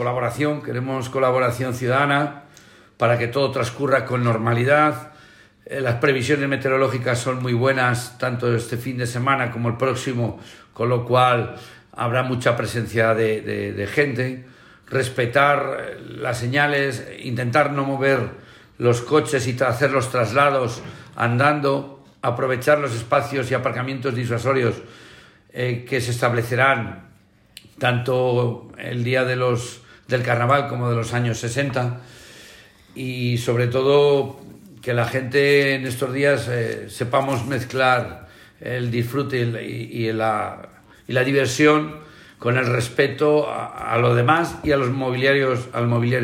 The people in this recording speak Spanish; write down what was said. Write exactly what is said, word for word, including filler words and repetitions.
Colaboración, queremos colaboración ciudadana para que todo transcurra con normalidad. Las previsiones meteorológicas son muy buenas, tanto este fin de semana como el próximo, con lo cual habrá mucha presencia de, de, de gente. Respetar las señales, intentar no mover los coches y hacer los traslados andando, aprovechar los espacios y aparcamientos disuasorios eh, que se establecerán tanto el día de los, del carnaval como de los años sesenta, y sobre todo que la gente en estos días eh, sepamos mezclar el disfrute y, y, la, y la diversión con el respeto a, a lo demás y a los mobiliarios, al mobiliario.